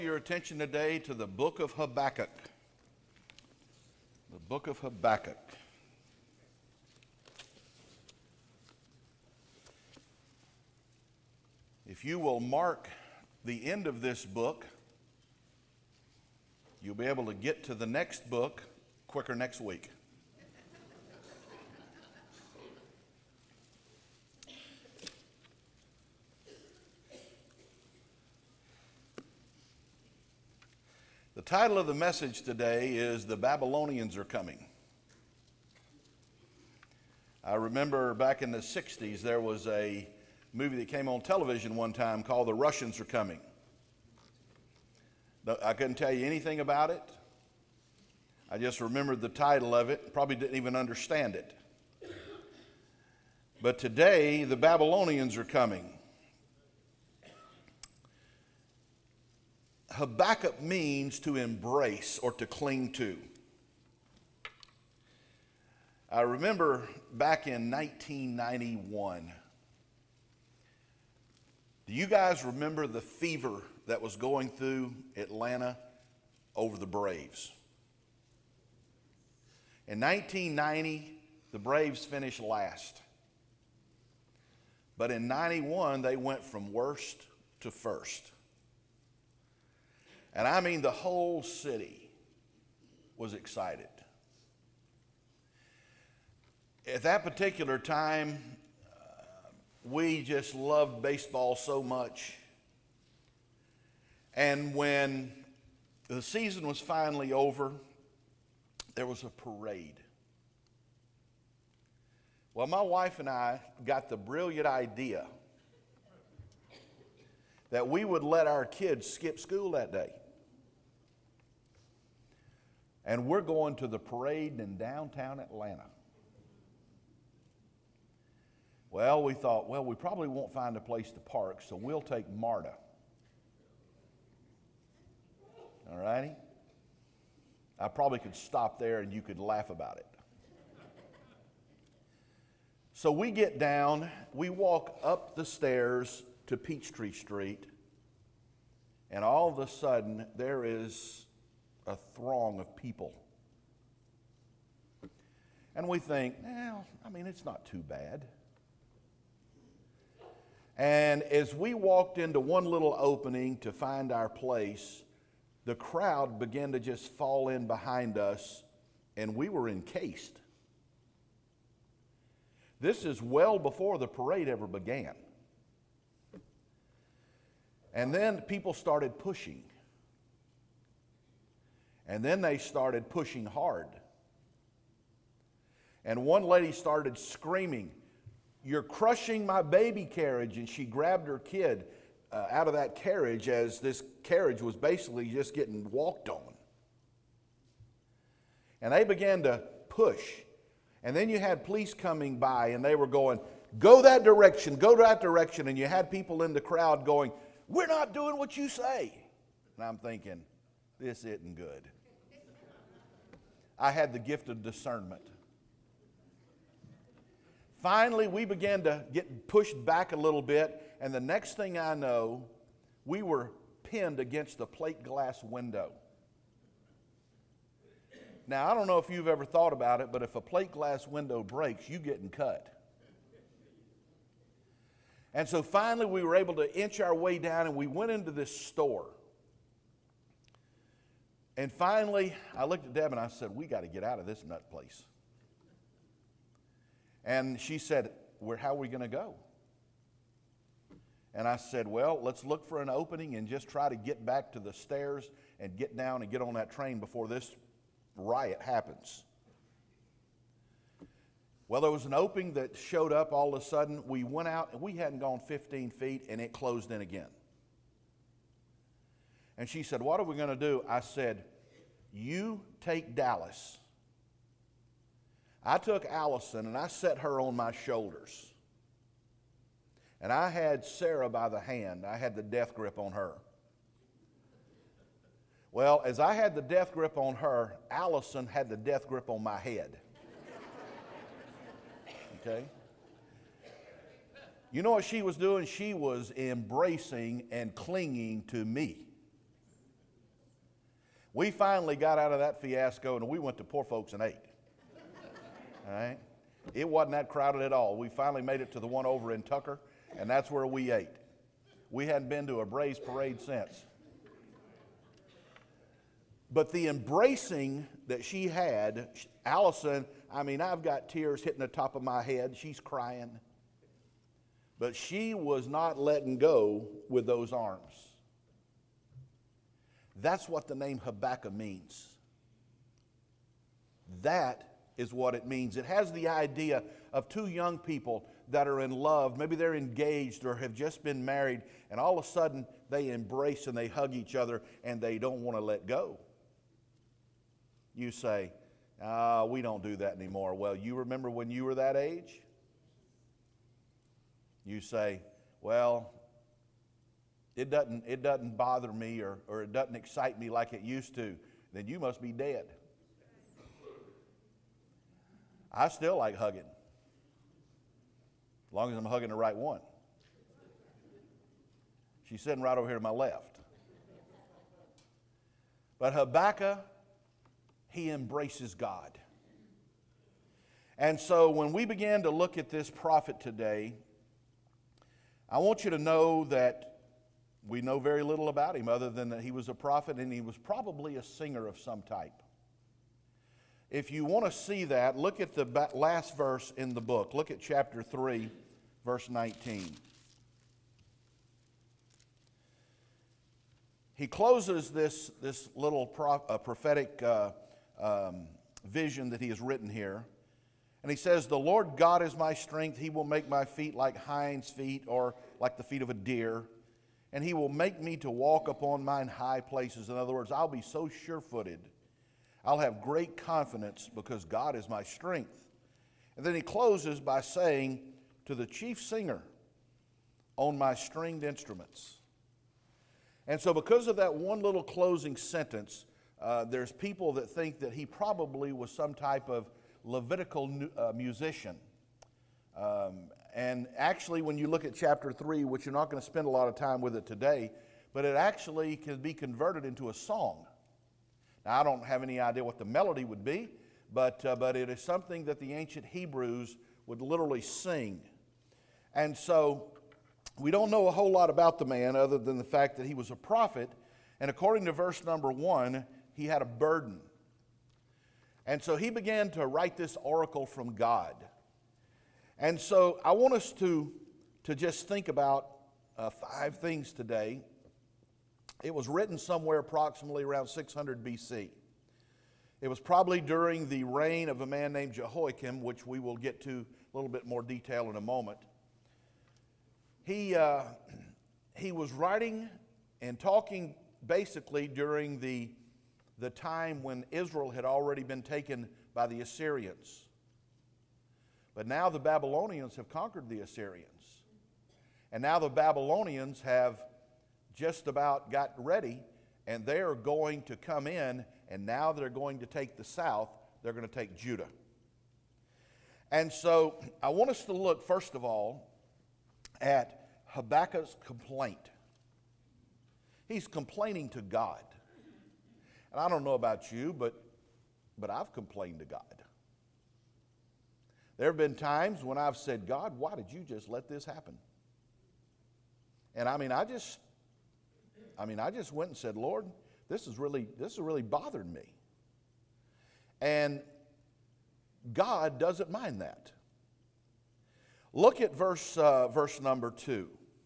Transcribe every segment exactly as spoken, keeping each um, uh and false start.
Your attention today to the book of Habakkuk. The book of Habakkuk. If you will mark the end of this book, you'll be able to get to the next book quicker next week. The title of the message today is The Babylonians Are Coming. I remember back in the sixties there was a movie that came on television one time called The Russians Are Coming. I couldn't tell you anything about it. I just remembered the title of it, probably didn't even understand it. But today the Babylonians are coming. Habakkuk means to embrace or to cling to. I remember back in nineteen ninety-one. Do you guys remember the fever that was going through Atlanta over the Braves? In nineteen ninety, the Braves finished last. But in ninety-one, they went from worst to first. And I mean, the whole city was excited. At that particular time, uh, we just loved baseball so much. And when the season was finally over, there was a parade. Well, my wife and I got the brilliant idea that we would let our kids skip school that day. And we're going to the parade in downtown Atlanta. Well, we thought, well, we probably won't find a place to park, so we'll take MARTA. All righty? I probably could stop there and you could laugh about it. So we get down, we walk up the stairs to Peachtree Street, and all of a sudden there is a throng of people. And we think, well, I mean, it's not too bad. And as we walked into one little opening to find our place, the crowd began to just fall in behind us, and we were encased. This is well before the parade ever began. And then people started pushing. And then they started pushing hard. And one lady started screaming, "You're crushing my baby carriage." And she grabbed her kid uh, out of that carriage as this carriage was basically just getting walked on. And they began to push. And then you had police coming by and they were going, "Go that direction, go that direction." And you had people in the crowd going, "We're not doing what you say." And I'm thinking, this isn't good. I had the gift of discernment. Finally, we began to get pushed back a little bit, and the next thing I know, we were pinned against a plate glass window. Now, I don't know if you've ever thought about it, but if a plate glass window breaks, you getting cut. And so finally, we were able to inch our way down, and we went into this store. And finally, I looked at Deb and I said, "We got to get out of this nut place." And she said, "Where? How are we going to go?" And I said, "Well, let's look for an opening and just try to get back to the stairs and get down and get on that train before this riot happens." Well, there was an opening that showed up all of a sudden. We went out, and we hadn't gone fifteen feet, and it closed in again. And she said, "What are we going to do?" I said, "You take Dallas." I took Allison, and I set her on my shoulders. And I had Sarah by the hand. I had the death grip on her. Well, as I had the death grip on her, Allison had the death grip on my head. Okay? You know what she was doing? She was embracing and clinging to me. We finally got out of that fiasco and we went to Poor Folks and ate. All right? It wasn't that crowded at all. We finally made it to the one over in Tucker, and that's where we ate. We hadn't been to a Braves parade since. But the embracing that she had, Allison, I mean, I've got tears hitting the top of my head. She's crying. But she was not letting go with those arms. That's what the name Habakkuk means. That is what it means. It has the idea of two young people that are in love. Maybe they're engaged or have just been married, and all of a sudden they embrace and they hug each other and they don't want to let go. You say, oh, we don't do that anymore. Well, you remember when you were that age? You say, well, it doesn't, it doesn't bother me or, or it doesn't excite me like it used to. Then you must be dead. I still like hugging, as long as I'm hugging the right one. She's sitting right over here to my left. But Habakkuk, he embraces God. And so when we began to look at this prophet today, I want you to know that we know very little about him other than that he was a prophet and he was probably a singer of some type. If you want to see that, look at the last verse in the book. Look at chapter three, verse nineteen. He closes this, this little pro, uh, prophetic uh, um, vision that he has written here. And he says, the Lord God is my strength. He will make my feet like hinds' feet or like the feet of a deer. And he will make me to walk upon mine high places. In other words, I'll be so sure-footed. I'll have great confidence because God is my strength. And then he closes by saying to the chief singer, on my stringed instruments. And so because of that one little closing sentence, uh, there's people that think that he probably was some type of Levitical uh, musician. Um, and actually, when you look at chapter three, which you're not going to spend a lot of time with it today, but it actually can be converted into a song. Now, I don't have any idea what the melody would be, but, uh, but it is something that the ancient Hebrews would literally sing. And so we don't know a whole lot about the man other than the fact that he was a prophet. And according to verse number one, he had a burden. And so he began to write this oracle from God. And so I want us to, to just think about uh, five things today. It was written somewhere approximately around six hundred B C. It was probably during the reign of a man named Jehoiakim, which we will get to a little bit more detail in a moment. He, uh, he was writing and talking basically during the, the time when Israel had already been taken by the Assyrians. But now the Babylonians have conquered the Assyrians. And now the Babylonians have just about got ready, and they're going to come in, and now they're going to take the south. They're going to take Judah. And so I want us to look, first of all, at Habakkuk's complaint. He's complaining to God. And I don't know about you, but, but I've complained to God. There have been times when I've said, God, why did you just let this happen? And I mean, I just... I mean, I just went and said, Lord, this is really, this is really bothered me. And God doesn't mind that. Look at verse, uh, verse number two.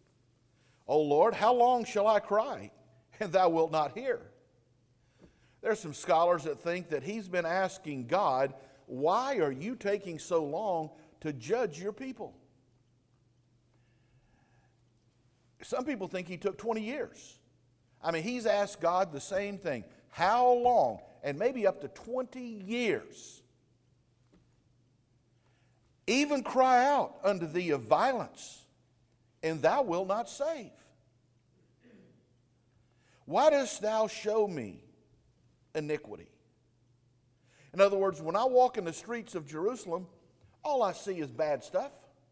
O Lord, how long shall I cry, and thou wilt not hear? There's some scholars that think that he's been asking God, why are you taking so long to judge your people? Some people think he took twenty years. I mean, he's asked God the same thing. How long? And maybe up to twenty years. Even cry out unto thee of violence, and thou wilt not save. Why dost thou show me iniquity? In other words, when I walk in the streets of Jerusalem, all I see is bad stuff.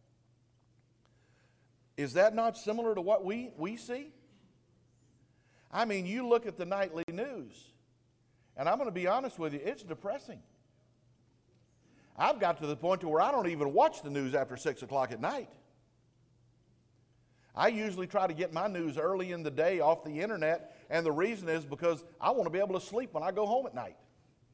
Is that not similar to what we, we see? I mean, you look at the nightly news, And I'm going to be honest with you, it's depressing. I've got to the point to where I don't even watch the news after six o'clock at night. I usually try to get my news early in the day off the internet, and the reason is because I want to be able to sleep when I go home at night.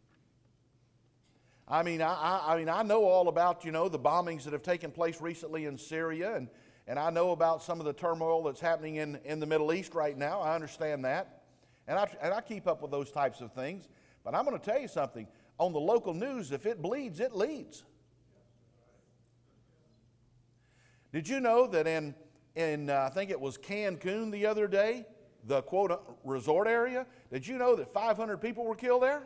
I mean, I, I, I mean, I know all about, you know, the bombings that have taken place recently in Syria, and, and I know about some of the turmoil that's happening in, in the Middle East right now. I understand that, and I, and I keep up with those types of things. But I'm going to tell you something. On the local news, if it bleeds, it leads. Did you know that in In, uh, I think it was Cancun the other day, the quote resort area, did you know that five hundred people were killed there?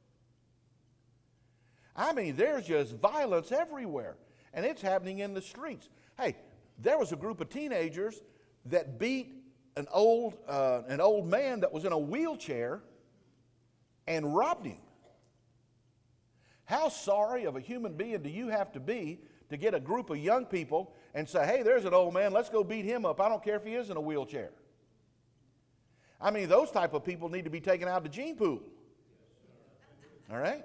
I mean, there's just violence everywhere, and it's happening in the streets. Hey, there was a group of teenagers that beat an old, uh, an old man that was in a wheelchair and robbed him. How sorry of a human being do you have to be to get a group of young people and say, hey, there's an old man, let's go beat him up. I don't care if he is in a wheelchair. I mean, those type of people need to be taken out of the gene pool. All right?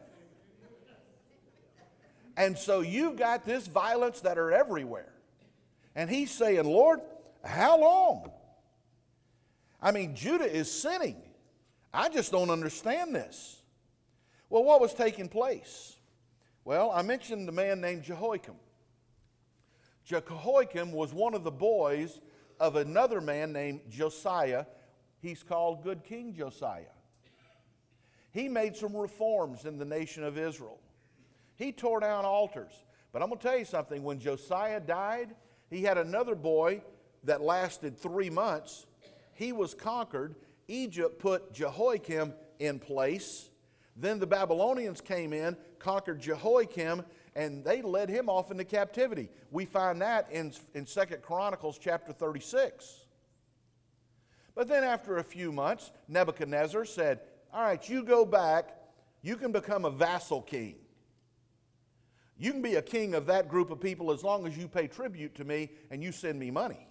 And so you've got this violence that are everywhere. And he's saying, Lord, how long? I mean, Judah is sinning. I just don't understand this. Well, what was taking place? Well, I mentioned the man named Jehoiakim. Jehoiakim was one of the boys of another man named Josiah. He's called Good King Josiah. He made some reforms in the nation of Israel. He tore down altars. But I'm going to tell you something. When Josiah died, he had another boy that lasted three months. He was conquered. Egypt put Jehoiakim in place. Then the Babylonians came in, conquered Jehoiakim, and they led him off into captivity. We find that in, in Second Chronicles chapter thirty-six. But then after a few months, Nebuchadnezzar said, all right, you go back. You can become a vassal king. You can be a king of that group of people as long as you pay tribute to me and you send me money.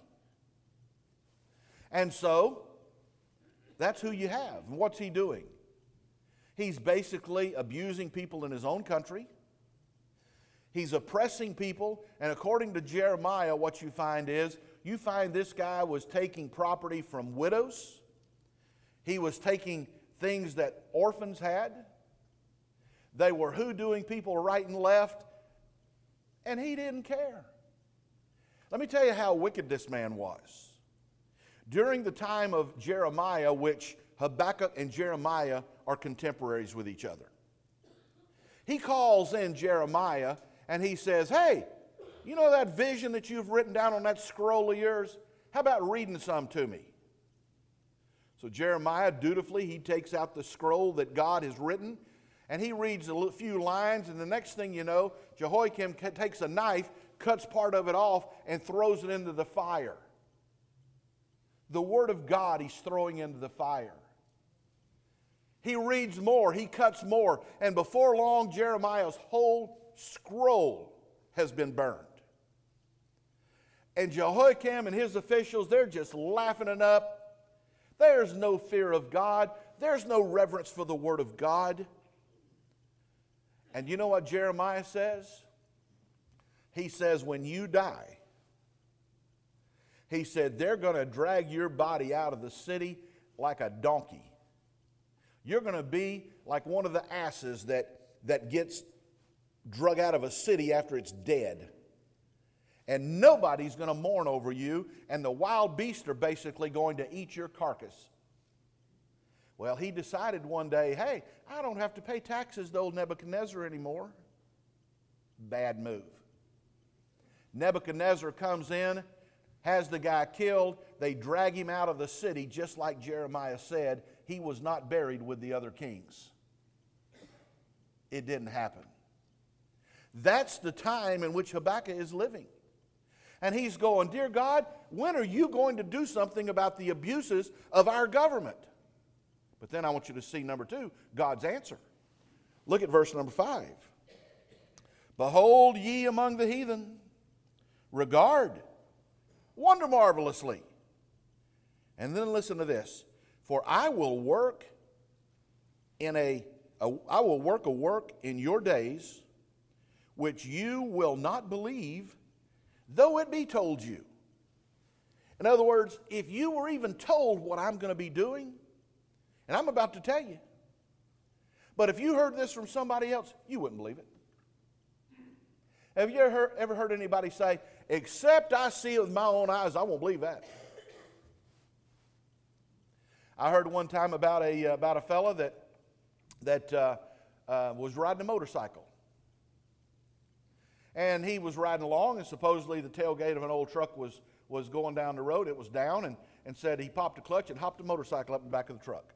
And so, that's who you have. And what's he doing? He's basically abusing people in his own country. He's oppressing people. And according to Jeremiah, what you find is, you find this guy was taking property from widows. He was taking things that orphans had. They were hoodooing people right and left. And he didn't care. Let me tell you how wicked this man was. During the time of Jeremiah, which Habakkuk and Jeremiah are contemporaries with each other, he calls in Jeremiah and he says, hey, you know that vision that you've written down on that scroll of yours? How about reading some to me? So Jeremiah, dutifully, he takes out the scroll that God has written, and he reads a few lines, and the next thing you know, Jehoiakim takes a knife, cuts part of it off, and throws it into the fire. The Word of God he's throwing into the fire. He reads more, he cuts more, and before long, Jeremiah's whole scroll has been burned. And Jehoiakim and his officials, they're just laughing it up. There's no fear of God. There's no reverence for the Word of God. And you know what Jeremiah says? He says, when you die, he said, they're going to drag your body out of the city like a donkey. You're going to be like one of the asses that, that gets drug out of a city after it's dead. And nobody's going to mourn over you, and the wild beasts are basically going to eat your carcass. Well, he decided one day, hey, I don't have to pay taxes to old Nebuchadnezzar anymore. Bad move. Nebuchadnezzar comes in, has the guy killed. They drag him out of the city, just like Jeremiah said. He was not buried with the other kings. It didn't happen. That's the time in which Habakkuk is living. And he's going, dear God, when are you going to do something about the abuses of our government? But then I want you to see, number two, God's answer. Look at verse number five. Behold ye among the heathen, regard, wonder marvelously. And then listen to this. For I will work in a I will work a work in your days which you will not believe, though it be told you. In other words, if you were even told what I'm going to be doing, and I'm about to tell you, but if you heard this from somebody else, you wouldn't believe it. Have you ever heard, ever heard anybody say, except I see it with my own eyes, I won't believe that? I heard one time about a, about a fella that, that uh, uh, was riding a motorcycle. And he was riding along, and supposedly the tailgate of an old truck was, was going down the road. It was down, and, and said he popped a clutch and hopped a motorcycle up in the back of the truck.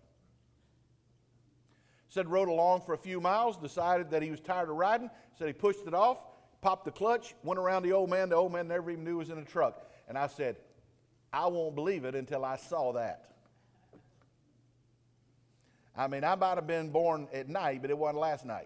Said rode along for a few miles, decided that he was tired of riding, said he pushed it off, popped the clutch, went around the old man. The old man never even knew he was in a truck. And I said, I won't believe it until I saw that. I mean, I might have been born at night, but it wasn't last night.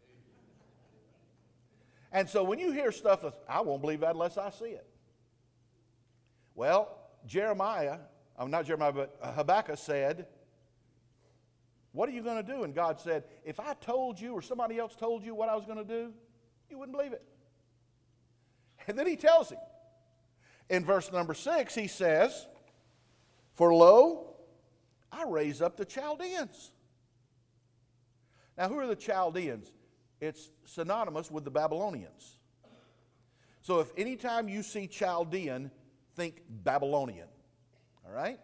And so when you hear stuff, I won't believe that unless I see it. Well, Jeremiah, I'm not Jeremiah, but Habakkuk said, what are you going to do? And God said, if I told you or somebody else told you what I was going to do, you wouldn't believe it. And then he tells him. In verse number six, he says, for lo, I raise up the Chaldeans. Now, who are the Chaldeans? It's synonymous with the Babylonians. So if anytime you see Chaldean, think Babylonian. All right?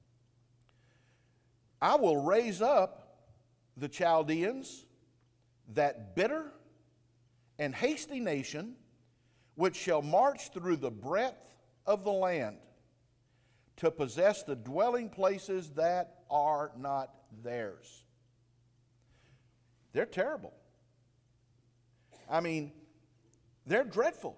I will raise up the Chaldeans, that bitter and hasty nation, which shall march through the breadth of the land to possess the dwelling places that are not theirs. They're terrible. I mean, they're dreadful.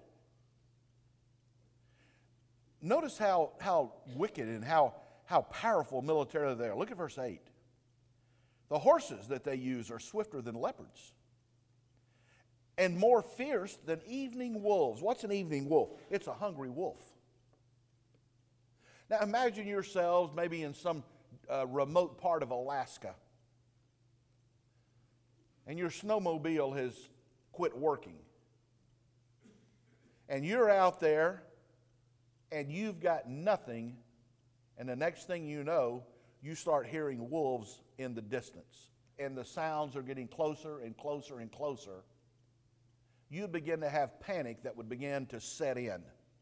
Notice how, how wicked and how, how powerful militarily they are. Look at verse eight. The horses that they use are swifter than leopards and more fierce than evening wolves. What's an evening wolf? It's a hungry wolf. Now imagine yourselves maybe in some uh, remote part of Alaska, and your snowmobile has quit working. And you're out there, and you've got nothing, and the next thing you know, you start hearing wolves in the distance, and the sounds are getting closer and closer and closer. You begin to have panic that would begin to set in.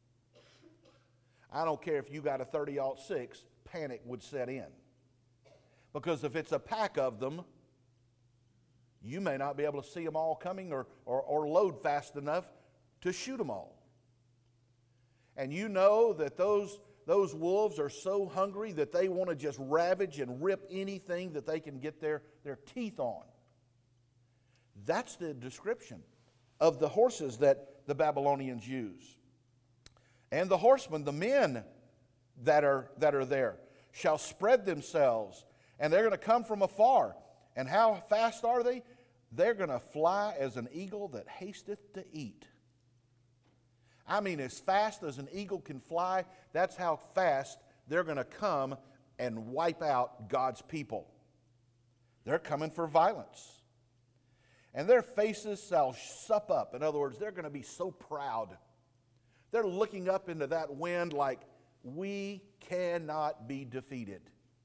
I don't care if you got a thirty aught six, panic would set in. Because if it's a pack of them, you may not be able to see them all coming or, or, or load fast enough to shoot them all. And you know that those, those wolves are so hungry that they want to just ravage and rip anything that they can get their, their teeth on. That's the description of the horses that the Babylonians use. And the horsemen, the men that are, that are there, shall spread themselves, and they're going to come from afar. And how fast are they? They're going to fly as an eagle that hasteth to eat. I mean, as fast as an eagle can fly, that's how fast they're going to come and wipe out God's people. They're coming for violence. And their faces shall sup up. In other words, they're going to be so proud. They're looking up into that wind like, we cannot be defeated.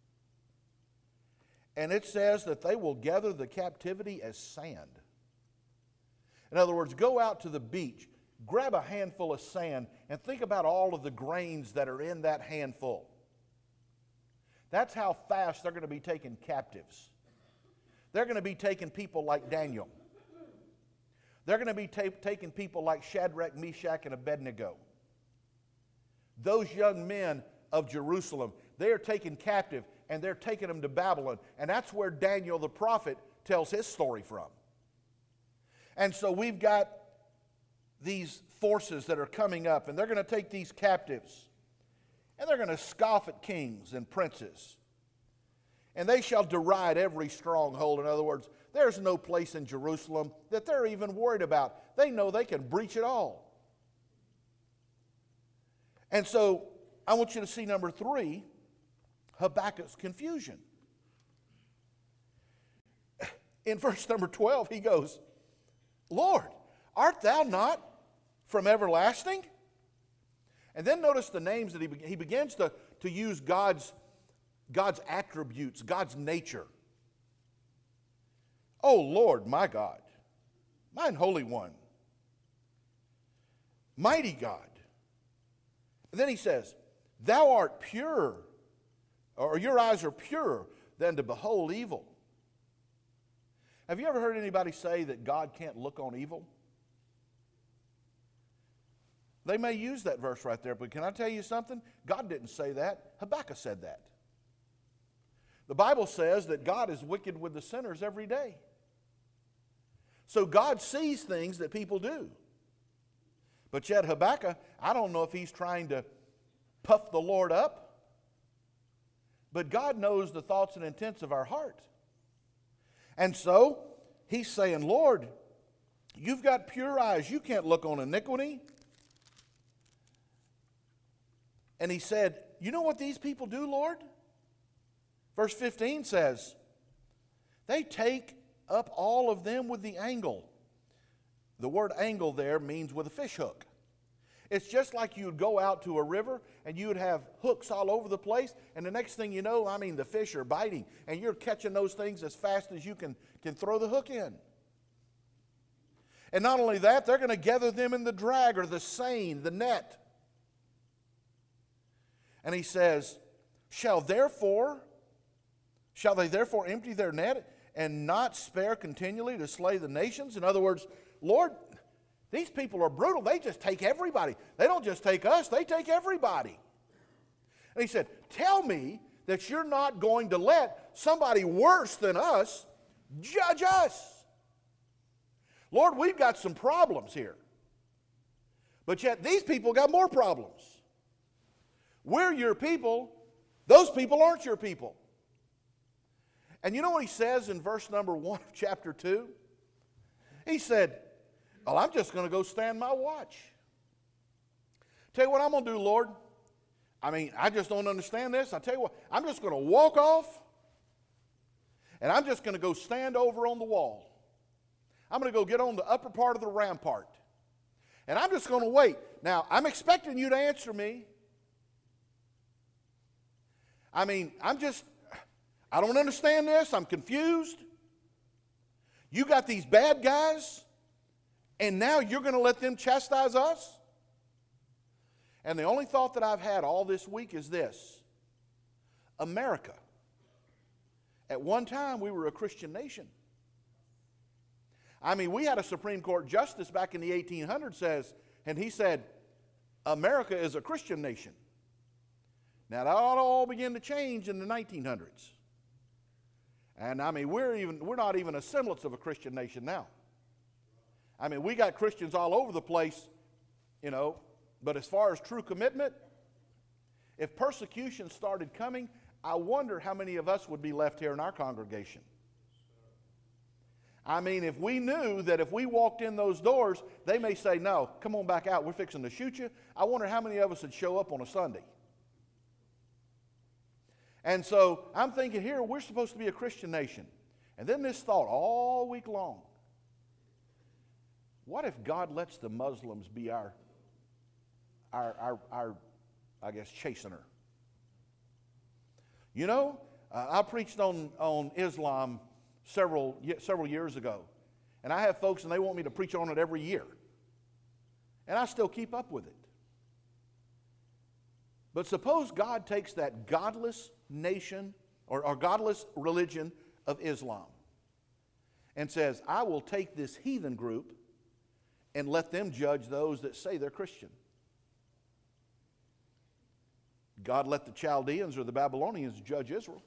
And it says that they will gather the captivity as sand. In other words, go out to the beach, grab a handful of sand, and think about all of the grains that are in that handful. That's how fast they're going to be taking captives. They're going to be taking people like Daniel. They're going to be ta- taking people like Shadrach, Meshach, and Abednego. Those young men of Jerusalem, they are taken captive, and they're taking them to Babylon. And that's where Daniel the prophet tells his story from. And so we've got these forces that are coming up, and they're going to take these captives, and they're going to scoff at kings and princes. And they shall deride every stronghold. In other words, there's no place in Jerusalem that they're even worried about. They know they can breach it all. And so I want you to see number three, Habakkuk's confusion. in verse number twelve, he goes, Lord, art thou not from everlasting? And then notice the names that he, he begins to, to use God's, God's attributes, God's nature. Oh Lord, my God, mine Holy One, mighty God. And then he says, thou art pure, or your eyes are purer than to behold evil. Have you ever heard anybody say that God can't look on evil? They may use that verse right there, but can I tell you something? God didn't say that. Habakkuk said that. The Bible says that God is wicked with the sinners every day. So God sees things that people do. But yet Habakkuk, I don't know if he's trying to puff the Lord up, but God knows the thoughts and intents of our heart. And so he's saying, Lord, you've got pure eyes. You can't look on iniquity. And he said, you know what these people do, Lord? Verse fifteen says, they take up all of them with the angle. The word angle there means with a fish hook. It's just like you would go out to a river and you would have hooks all over the place, and the next thing you know, I mean, the fish are biting, and you're catching those things as fast as you can, can throw the hook in. And not only that, they're going to gather them in the drag or the seine, the net. And he says, shall therefore, shall they therefore empty their net and not spare continually to slay the nations? In other words, Lord, these people are brutal. They just take everybody. They don't just take us, they take everybody. And he said, tell me that you're not going to let somebody worse than us judge us. Lord, we've got some problems here. But yet these people got more problems. We're your people. Those people aren't your people. And you know what he says in verse number one of chapter two? He said, well, I'm just going to go stand my watch. Tell you what I'm going to do, Lord. I mean, I just don't understand this. I tell you what, I'm just going to walk off, and I'm just going to go stand over on the wall. I'm going to go get on the upper part of the rampart, and I'm just going to wait. Now, I'm expecting you to answer me. I mean, I'm just, I don't understand this. I'm confused. You got these bad guys, and now you're going to let them chastise us? And the only thought that I've had all this week is this. America. At one time, we were a Christian nation. I mean, we had a Supreme Court justice back in the eighteen hundreds says, and he said, America is a Christian nation. Now, that all began to change in the nineteen hundreds. And I mean, we're even we're not even a semblance of a Christian nation now. I mean, we got Christians all over the place, you know, but as far as true commitment, if persecution started coming, I wonder how many of us would be left here in our congregation. I mean, if we knew that if we walked in those doors, they may say, no, come on back out, we're fixing to shoot you. I wonder how many of us would show up on a Sunday. And so I'm thinking here, we're supposed to be a Christian nation. And then this thought all week long. What if God lets the Muslims be our, our, our, our I guess, chastener? You know, uh, I preached on, on Islam several, several years ago. And I have folks, and they want me to preach on it every year. And I still keep up with it. But suppose God takes that godless nation or, or godless religion of Islam and says, I will take this heathen group and let them judge those that say they're Christian. God let the Chaldeans or the Babylonians judge Israel.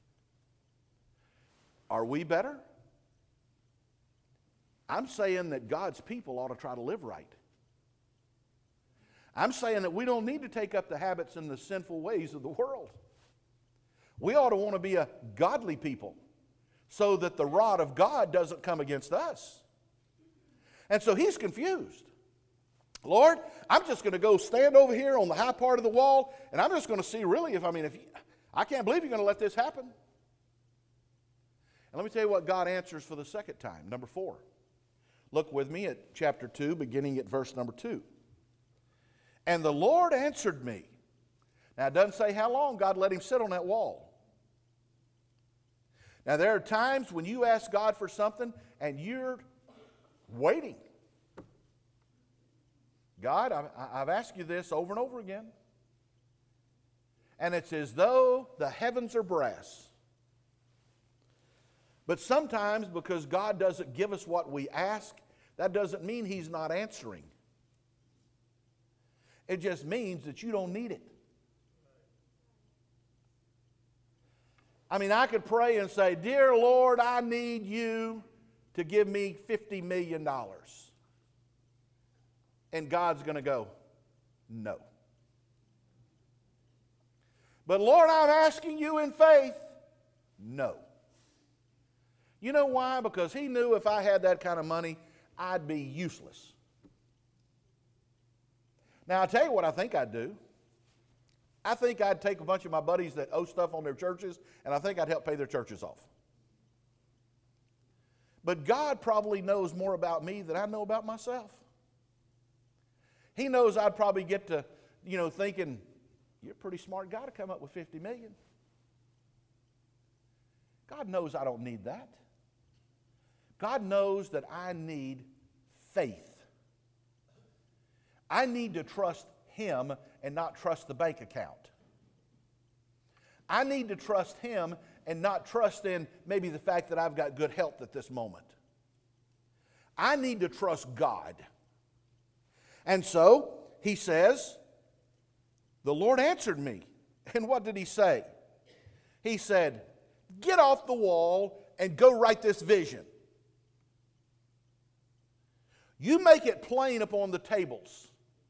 Are we better? I'm saying that God's people ought to try to live right. I'm saying that we don't need to take up the habits and the sinful ways of the world. We ought to want to be a godly people so that the rod of God doesn't come against us. And so he's confused. Lord, I'm just going to go stand over here on the high part of the wall, and I'm just going to see really if, I mean, if you, I can't believe you're going to let this happen. And let me tell you what God answers for the second time, number four. Look with me at chapter two, beginning at verse number two. And the Lord answered me. Now, it doesn't say how long God let him sit on that wall. Now, there are times when you ask God for something and you're waiting. God, I, I've asked you this over and over again. And it's as though the heavens are brass. But sometimes, because God doesn't give us what we ask, that doesn't mean He's not answering. It just means that you don't need it. I mean, I could pray and say, Dear Lord, I need you to give me fifty million dollars. And God's going to go, no. But Lord, I'm asking you in faith, no. You know why? Because He knew if I had that kind of money, I'd be useless. Now, I'll tell you what I think I'd do. I think I'd take a bunch of my buddies that owe stuff on their churches, and I think I'd help pay their churches off. But God probably knows more about me than I know about myself. He knows I'd probably get to, you know, thinking, you're a pretty smart guy to come up with fifty million. God knows I don't need that. God knows that I need faith. I need to trust Him and not trust the bank account. I need to trust Him and not trust in maybe the fact that I've got good health at this moment. I need to trust God. And so, He says, the Lord answered me. And what did He say? He said, get off the wall and go write this vision. You make it plain upon the tables,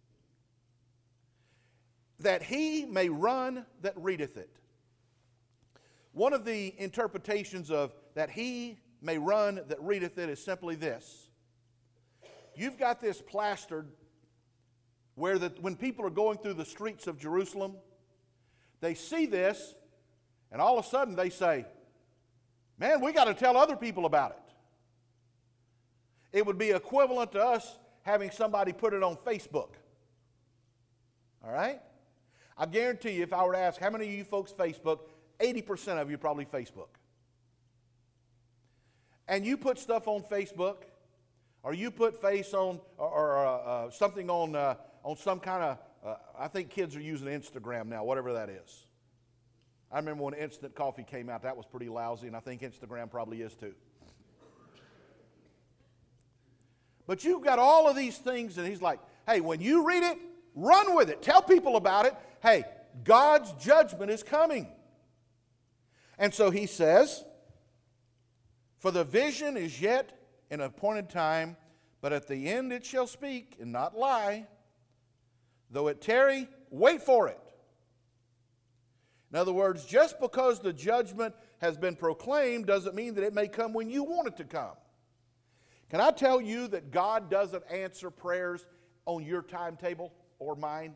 that he may run that readeth it. One of the interpretations of that he may run that readeth it is simply this. You've got this plastered where the, when people are going through the streets of Jerusalem, they see this, and all of a sudden they say, man, we got to tell other people about it. It would be equivalent to us having somebody put it on Facebook. All right? I guarantee you, if I were to ask how many of you folks Facebook, eighty percent of you probably Facebook. And you put stuff on Facebook, or you put face on, or, or uh, uh, something on, uh, on some kind of, uh, I think kids are using Instagram now, whatever that is. I remember when instant coffee came out, that was pretty lousy, and I think Instagram probably is too. But you've got all of these things, and he's like, hey, when you read it, run with it. Tell people about it. Hey, God's judgment is coming. And so he says, for the vision is yet in appointed time, but at the end it shall speak and not lie. Though it tarry, wait for it. In other words, just because the judgment has been proclaimed doesn't mean that it may come when you want it to come. Can I tell you that God doesn't answer prayers on your timetable or mine?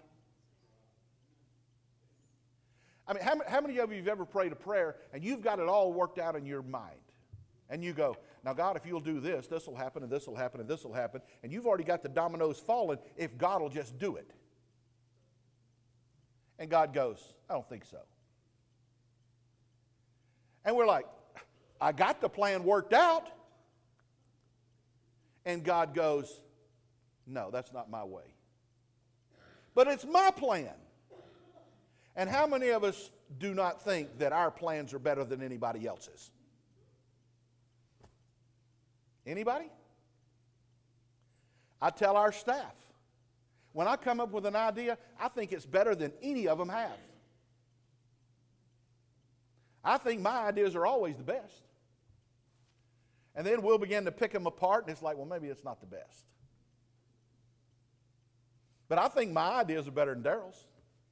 I mean, how, how many of you have ever prayed a prayer and you've got it all worked out in your mind? And you go, now God, if you'll do this, this will happen, and this will happen, and this will happen. And you've already got the dominoes falling if God will just do it. And God goes, I don't think so. And we're like, I got the plan worked out. And God goes, no, that's not my way. But it's my plan. And how many of us do not think that our plans are better than anybody else's? Anybody? I tell our staff, when I come up with an idea, I think it's better than any of them have. I think my ideas are always the best. And then we'll begin to pick them apart, and it's like, well, maybe it's not the best. But I think my ideas are better than Daryl's.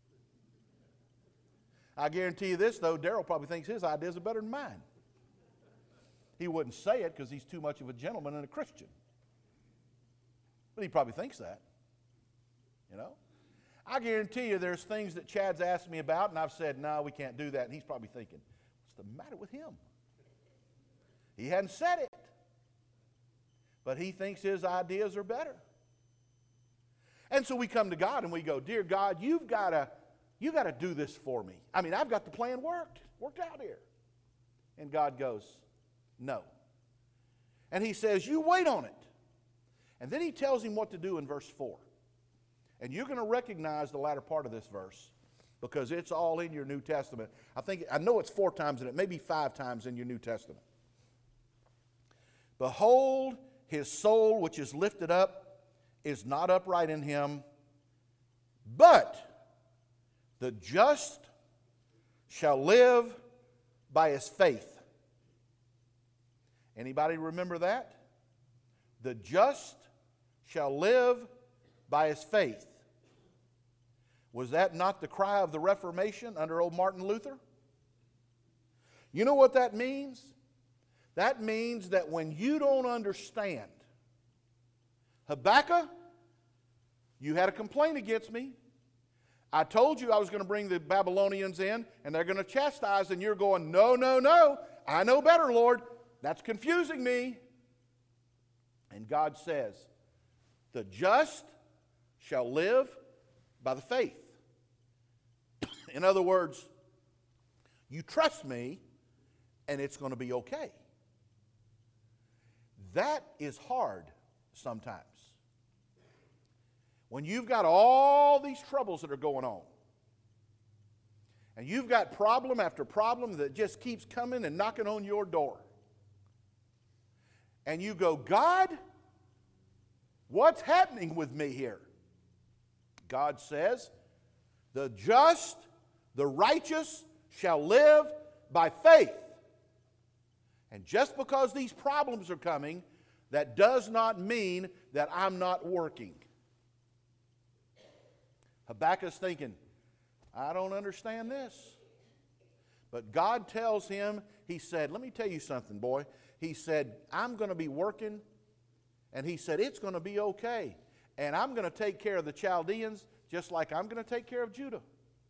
I guarantee you this, though, Daryl probably thinks his ideas are better than mine. He wouldn't say it because he's too much of a gentleman and a Christian. But he probably thinks that. You know? I guarantee you there's things that Chad's asked me about, and I've said, no, we can't do that. And he's probably thinking, what's the matter with him? He hadn't said it. But he thinks his ideas are better. And so we come to God and we go, dear God, you've got to you got to do this for me. I mean, I've got the plan worked, worked out here. And God goes, no. And he says, you wait on it. And then he tells him what to do in verse four. And you're going to recognize the latter part of this verse because it's all in your New Testament. I think I know it's four times in it, maybe five times in your New Testament. Behold, his soul which is lifted up is not upright in him, but the just shall live by his faith. Anybody remember that? The just shall live by his faith. Was that not the cry of the Reformation under old Martin Luther? You know what that means? That means that when you don't understand, Habakkuk, you had a complaint against me. I told you I was going to bring the Babylonians in, and they're going to chastise, and you're going, no, no, no, I know better, Lord. That's confusing me. And God says, the just shall live by the faith. In other words, you trust me, and it's going to be okay. That is hard sometimes. When you've got all these troubles that are going on, and you've got problem after problem that just keeps coming and knocking on your door, and you go, God, what's happening with me here? God says, the just, the righteous shall live by faith. And just because these problems are coming, that does not mean that I'm not working. Habakkuk's thinking, I don't understand this. But God tells him, he said, let me tell you something, boy. He said, I'm going to be working. And he said, it's going to be okay. And I'm going to take care of the Chaldeans just like I'm going to take care of Judah.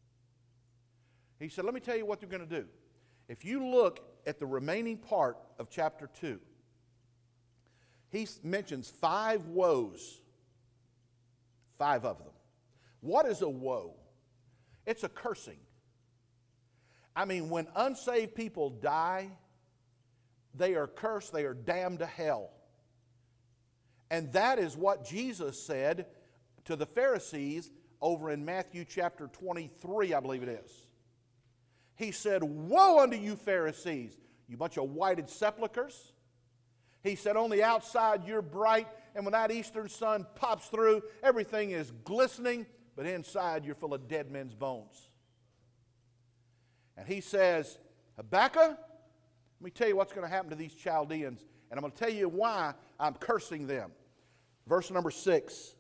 He said, let me tell you what they're going to do. If you look at the remaining part of chapter two, he mentions five woes. Five of them. What is a woe? It's a cursing. I mean, when unsaved people die, they are cursed, they are damned to hell. And that is what Jesus said to the Pharisees over in Matthew chapter twenty-three, I believe it is. He said, woe unto you Pharisees, you bunch of whited sepulchres. He said, on the outside you're bright, and when that eastern sun pops through, everything is glistening, but inside you're full of dead men's bones. And he says, Habakkuk, let me tell you what's going to happen to these Chaldeans, and I'm going to tell you why I'm cursing them. Verse number six.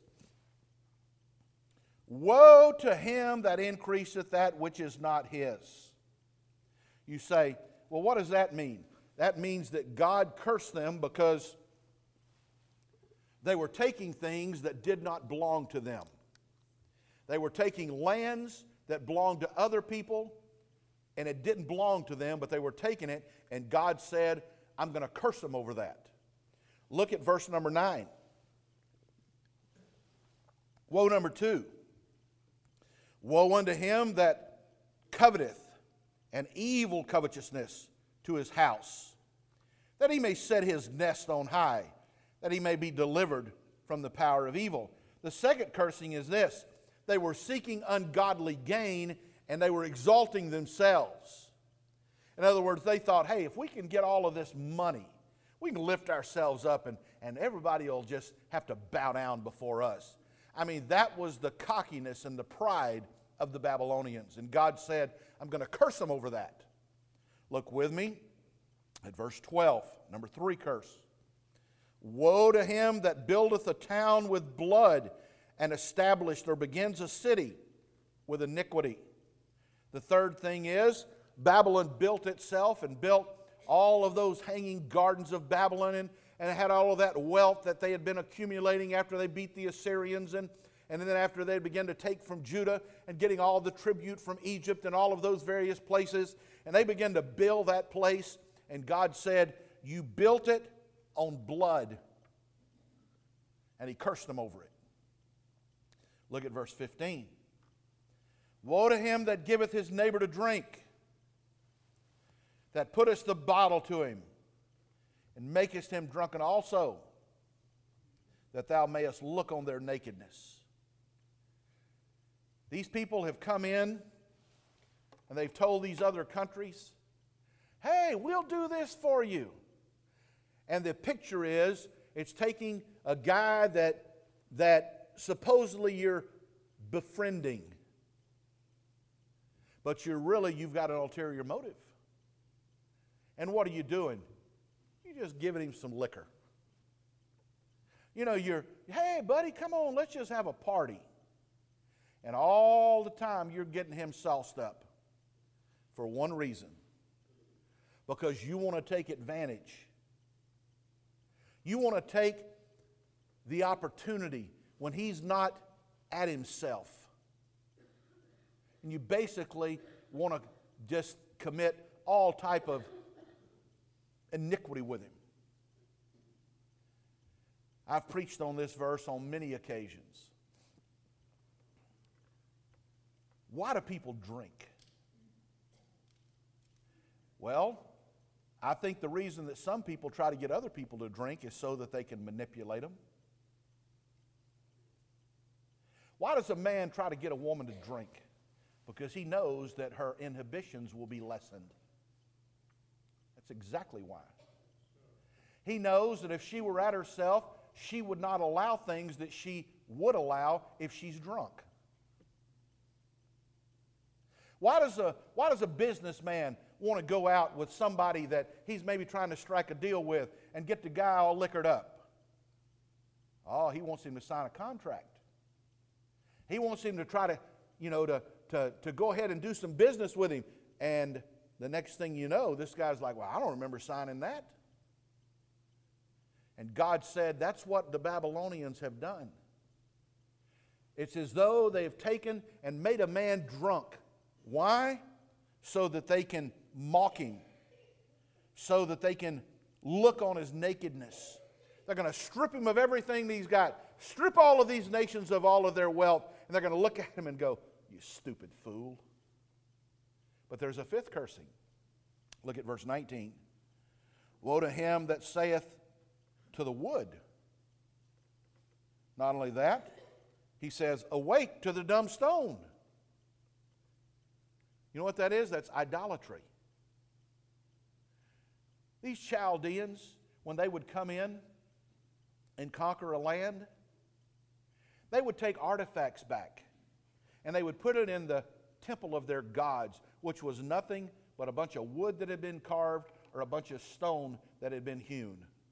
Woe to him that increaseth that which is not his. You say, well, what does that mean? That means that God cursed them because they were taking things that did not belong to them. They were taking lands that belonged to other people, and it didn't belong to them, but they were taking it, and God said, I'm going to curse them over that. Look at verse number nine. Woe number two. Woe unto him that coveteth an evil covetousness to his house, that he may set his nest on high, that he may be delivered from the power of evil. The second cursing is this. They were seeking ungodly gain, and they were exalting themselves. In other words, they thought, hey, if we can get all of this money, we can lift ourselves up, and, and everybody will just have to bow down before us. I mean, that was the cockiness and the pride of the Babylonians. And God said, I'm going to curse them over that. Look with me at verse twelve, number three curse. Woe to him that buildeth a town with blood, and established or begins a city with iniquity. The third thing is, Babylon built itself and built all of those hanging gardens of Babylon, and, and had all of that wealth that they had been accumulating after they beat the Assyrians, and, and then after they began to take from Judah and getting all the tribute from Egypt and all of those various places. And they began to build that place, and God said, you built it on blood. And he cursed them over it. Look at verse fifteen. Woe to him that giveth his neighbor to drink, that puttest the bottle to him, and makest him drunken also, that thou mayest look on their nakedness. These people have come in, and they've told these other countries, hey, we'll do this for you. And the picture is, it's taking a guy that, that supposedly you're befriending, but you're really, you've got an ulterior motive. And what are you doing? You're just giving him some liquor. You know, you're, hey, buddy, come on, let's just have a party. And all the time you're getting him sauced up for one reason. Because you want to take advantage. You want to take the opportunity when he's not at himself. And you basically want to just commit all type of iniquity with him. I've preached on this verse on many occasions. Why do people drink? Well, I think the reason that some people try to get other people to drink is so that they can manipulate them. Why does a man try to get a woman to drink? Because he knows that her inhibitions will be lessened. That's exactly why. He knows that if she were at herself, she would not allow things that she would allow if she's drunk. Why does a, why does a businessman want to go out with somebody that he's maybe trying to strike a deal with and get the guy all liquored up? Oh, he wants him to sign a contract. He wants him to try to, you know, to, to, to go ahead and do some business with him. And the next thing you know, this guy's like, well, I don't remember signing that. And God said, that's what the Babylonians have done. It's as though they've taken and made a man drunk. Why? So that they can mock him. So that they can look on his nakedness. They're going to strip him of everything that he's got. Strip all of these nations of all of their wealth. And they're going to look at him and go, you stupid fool. But there's a fifth cursing. Look at verse nineteen. Woe to him that saith to the wood. Not only that, he says, awake to the dumb stone. You know what that is? That's idolatry. These Chaldeans, when they would come in and conquer a land, they would take artifacts back and they would put it in the temple of their gods, which was nothing but a bunch of wood that had been carved or a bunch of stone that had been hewn.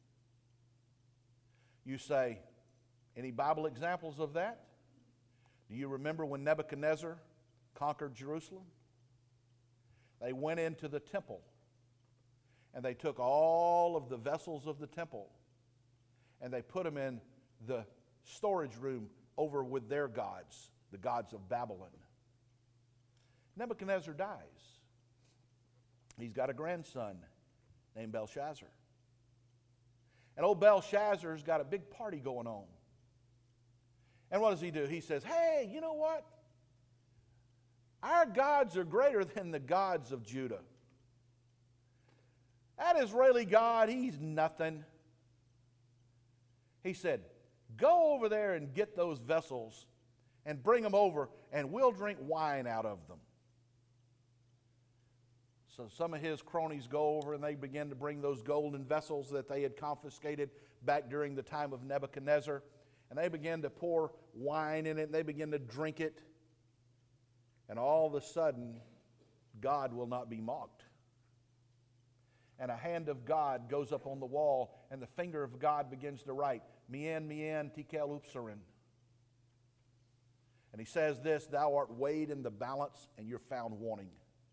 You say, any Bible examples of that? Do you remember when Nebuchadnezzar conquered Jerusalem? They went into the temple and they took all of the vessels of the temple and they put them in the storage room over with their gods, the gods of Babylon. Nebuchadnezzar dies. He's got a grandson named Belshazzar. And old Belshazzar's got a big party going on. And what does he do? He says, hey, you know what? Our gods are greater than the gods of Judah. That Israeli God, he's nothing. He said, go over there and get those vessels and bring them over and we'll drink wine out of them. So some of his cronies go over and they begin to bring those golden vessels that they had confiscated back during the time of Nebuchadnezzar. And they begin to pour wine in it and they begin to drink it. And all of a sudden, God will not be mocked. And a hand of God goes up on the wall and the finger of God begins to write, Mien, Mien, Tekel, Upsarin. And he says this, thou art weighed in the balance and you're found wanting.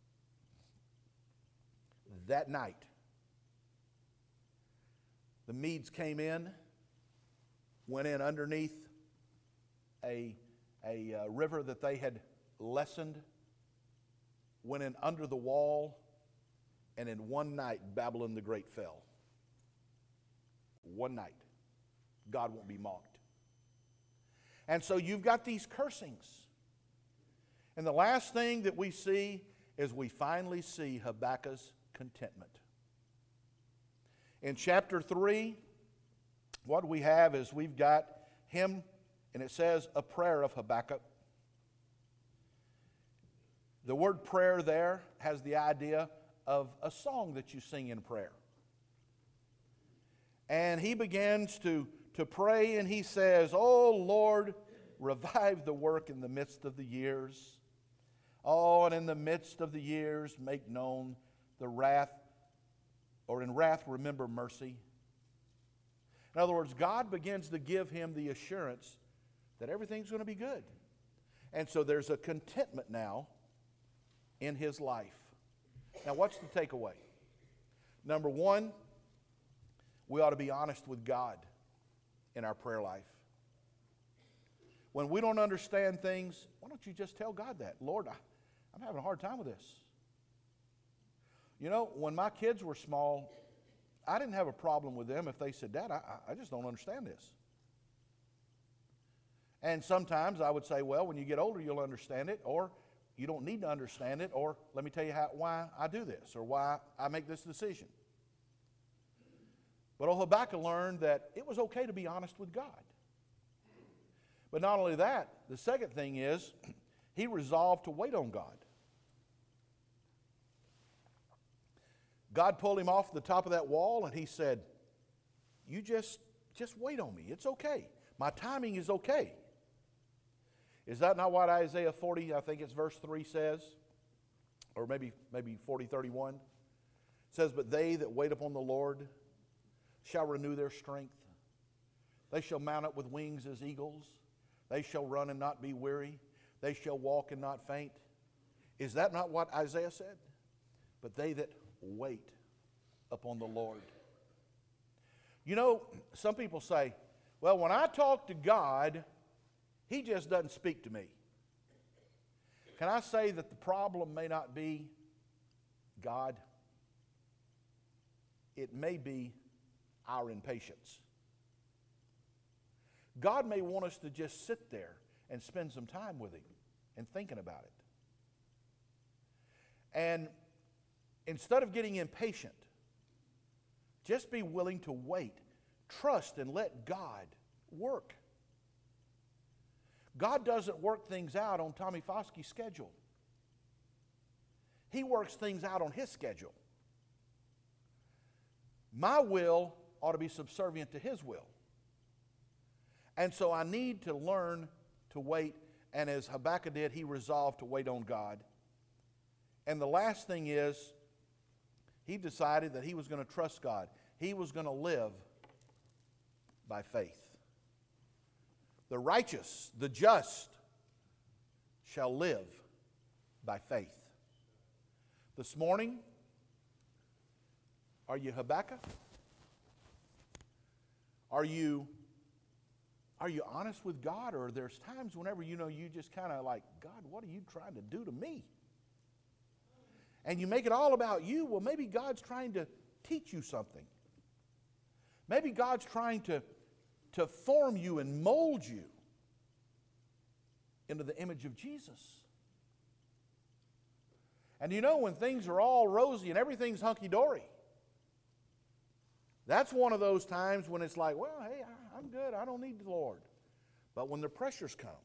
That night, the Medes came in, went in underneath a, a uh, river that they had lessened, went in under the wall, and in one night Babylon the Great fell. one night. God won't be mocked. And so you've got these cursings. And the last thing that we see is we finally see Habakkuk's contentment. In chapter three, what we have is we've got him, and it says a prayer of Habakkuk. The word prayer there has the idea of a song that you sing in prayer. And he begins to, to pray, and he says, "Oh Lord, revive the work in the midst of the years. Oh, and in the midst of the years make known the wrath, or in wrath remember mercy." In other words, God begins to give him the assurance that everything's going to be good. And so there's a contentment now in his life. Now, what's the takeaway? Number one, we ought to be honest with God in our prayer life. When we don't understand things, why don't you just tell God that? "Lord, I, I'm having a hard time with this." You know, when my kids were small, I didn't have a problem with them if they said, "Dad, I, I just don't understand this." And sometimes I would say, "Well, when you get older, you'll understand it," or "You don't need to understand it," or "Let me tell you how, why I do this," or "Why I make this decision." But old Habakkuk learned that it was okay to be honest with God. But not only that, the second thing is he resolved to wait on God. God pulled him off the top of that wall, and he said, "You just, just wait on me. It's okay. My timing is okay." Is that not what Isaiah forty, I think it's verse three says? Or maybe, maybe forty, thirty-one? It says, "But they that wait upon the Lord shall renew their strength. They shall mount up with wings as eagles. They shall run and not be weary. They shall walk and not faint." Is that not what Isaiah said? But they that wait upon the Lord. You know, some people say, "Well, when I talk to God, He just doesn't speak to me." Can I say that the problem may not be God? It may be our impatience. God may want us to just sit there and spend some time with Him and thinking about it. And instead of getting impatient, just be willing to wait, trust, and let God work. God doesn't work things out on Tommy Foskey's schedule. He works things out on His schedule. My will ought to be subservient to His will. And so I need to learn to wait. And as Habakkuk did, he resolved to wait on God. And the last thing is, he decided that he was going to trust God. He was going to live by faith. The righteous, the just, shall live by faith. This morning, are you Habakkuk? Are you, are you honest with God? Or there's times whenever you know you just kind of like, "God, what are you trying to do to me?" And you make it all about you. Well, maybe God's trying to teach you something. Maybe God's trying to, to form you and mold you into the image of Jesus. And you know, when things are all rosy and everything's hunky-dory, that's one of those times when it's like, "Well, hey, I'm good. I don't need the Lord." But when the pressures come,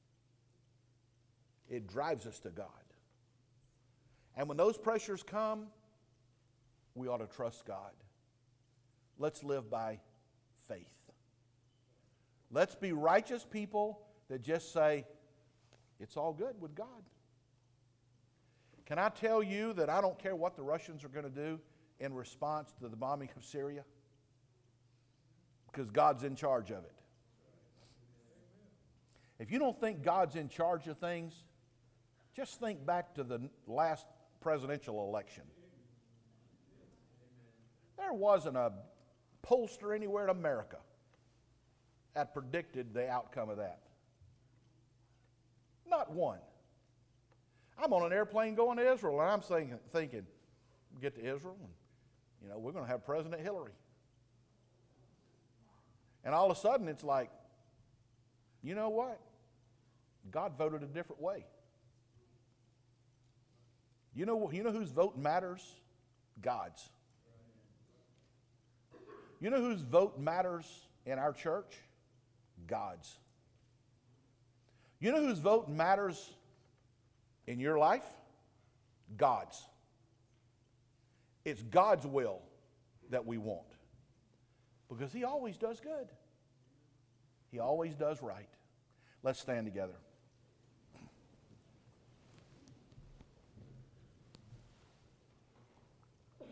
it drives us to God. And when those pressures come, we ought to trust God. Let's live by faith. Let's be righteous people that just say, "It's all good with God." Can I tell you that I don't care what the Russians are going to do in response to the bombing of Syria? Because God's in charge of it. If you don't think God's in charge of things, just think back to the last presidential election. There wasn't a pollster anywhere in America that predicted the outcome of that. Not one. I'm on an airplane going to Israel, and I'm thinking, thinking we get to Israel, and you know, we're going to have President Hillary. And all of a sudden it's like, you know what? God voted a different way. You know, you know whose vote matters? God's. You know whose vote matters in our church? God's. You know whose vote matters in your life? God's. It's God's will that we want. Because He always does good. He always does right. Let's stand together.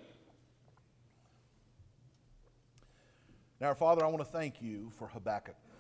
Now, Father, I want to thank you for Habakkuk.